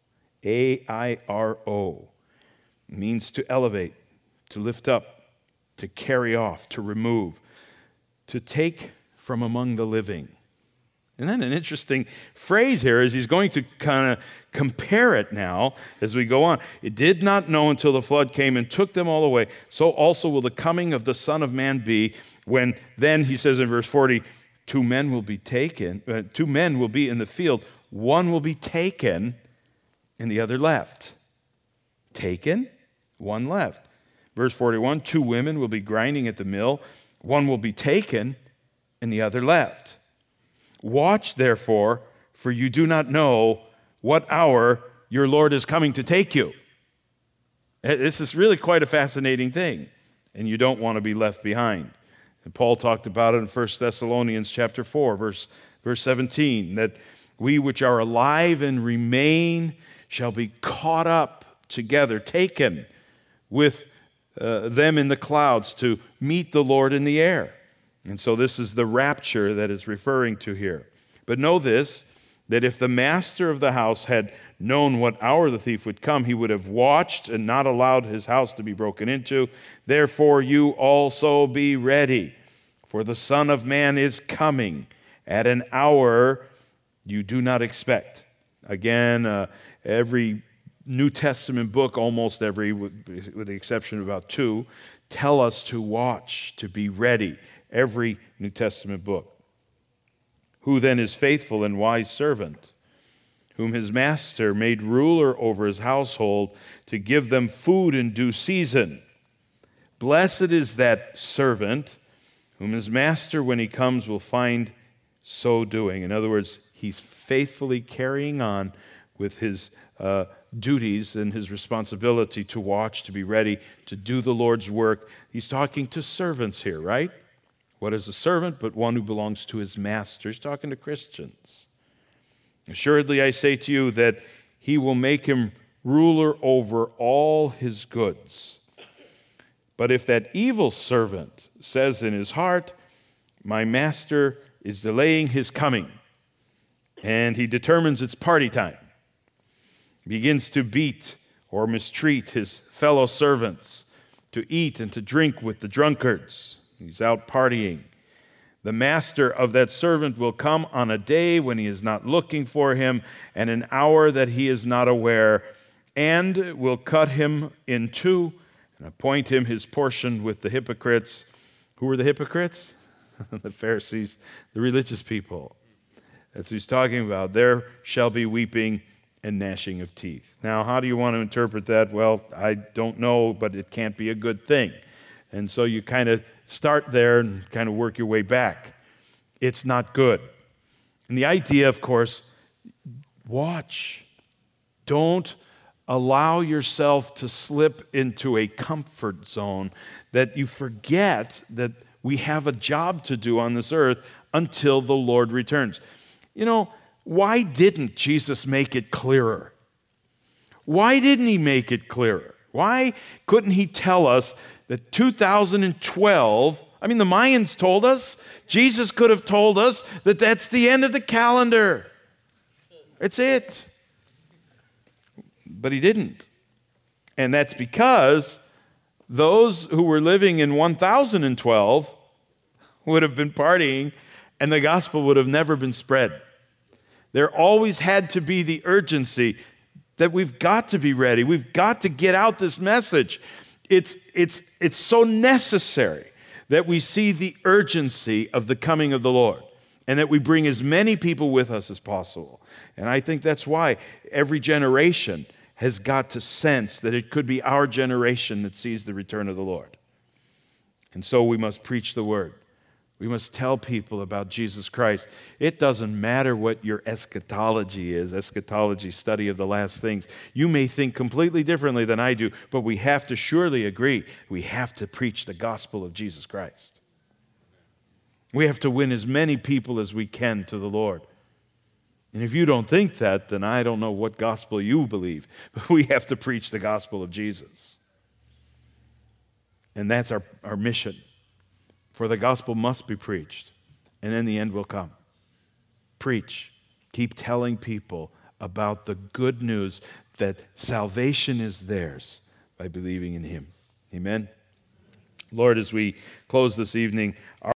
A I R O. It means to elevate, to lift up, to carry off, to remove, to take from among the living. And then an interesting phrase here is he's going to kind of compare it now as we go on. It did not know until the flood came and took them all away. So also will the coming of the Son of Man be, when then, he says in verse forty, two men will be taken, uh, two men will be in the field, one will be taken and the other left. Taken, one left. Verse forty-one, two women will be grinding at the mill, one will be taken and the other left. Watch, therefore, for you do not know what hour your Lord is coming to take you. This is really quite a fascinating thing, and you don't want to be left behind. And Paul talked about it in First Thessalonians chapter four, verse, verse seventeen, that we which are alive and remain shall be caught up together, taken with uh, them in the clouds to meet the Lord in the air. And so this is the rapture that is referring to here. But know this, that if the master of the house had known what hour the thief would come, he would have watched and not allowed his house to be broken into. Therefore you also be ready, for the Son of Man is coming at an hour you do not expect. Again, uh, every New Testament book, almost every, with, with the exception of about two, tell us to watch, to be ready. Every New Testament book. Who then is faithful and wise servant, whom his master made ruler over his household to give them food in due season? Blessed is that servant whom his master, when he comes, will find so doing. In other words, he's faithfully carrying on with his uh, duties and his responsibility to watch, to be ready, to do the Lord's work. He's talking to servants here, right? What is a servant but one who belongs to his master? He's talking to Christians. Assuredly, I say to you that he will make him ruler over all his goods. But if that evil servant says in his heart, my master is delaying his coming, and he determines it's party time, begins to beat or mistreat his fellow servants, to eat and to drink with the drunkards. He's out partying. The master of that servant will come on a day when he is not looking for him, and an hour that he is not aware, and will cut him in two and appoint him his portion with the hypocrites. Who were the hypocrites? The Pharisees, the religious people. That's what he's talking about. There shall be weeping and gnashing of teeth. Now, how do you want to interpret that? Well, I don't know, but it can't be a good thing. And so you kind of start there and kind of work your way back. It's not good. And the idea, of course, watch. Don't allow yourself to slip into a comfort zone that you forget that we have a job to do on this earth until the Lord returns. You know, why didn't Jesus make it clearer? Why didn't he make it clearer? Why couldn't he tell us that two thousand twelve, I mean, the Mayans told us, Jesus could have told us that that's the end of the calendar. It's it. But he didn't. And that's because those who were living in one thousand twelve would have been partying, and the gospel would have never been spread. There always had to be the urgency that we've got to be ready. We've got to get out this message. It's, it's, it's so necessary that we see the urgency of the coming of the Lord and that we bring as many people with us as possible. And I think that's why every generation has got to sense that it could be our generation that sees the return of the Lord. And so we must preach the word. We must tell people about Jesus Christ. It doesn't matter what your eschatology is, eschatology, study of the last things. You may think completely differently than I do, but we have to surely agree. We have to preach the gospel of Jesus Christ. We have to win as many people as we can to the Lord. And if you don't think that, then I don't know what gospel you believe. But we have to preach the gospel of Jesus. And that's our, our mission. For the gospel must be preached, and then the end will come. Preach. Keep telling people about the good news that salvation is theirs by believing in him. Amen. Lord, as we close this evening, our